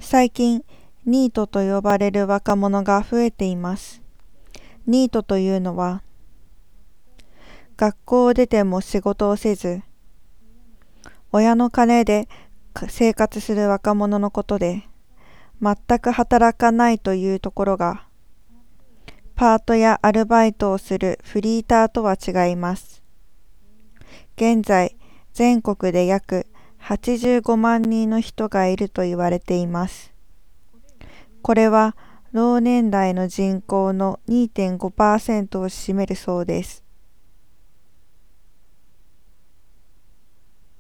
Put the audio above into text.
最近、ニートと呼ばれる若者が増えています。ニートというのは、学校を出ても仕事をせず、親の金で生活する若者のことで、全く働かないというところが、パートやアルバイトをするフリーターとは違います。現在、全国で約85万人の人がいると言われています。これは、同年代の人口の 2.5% を占めるそうです。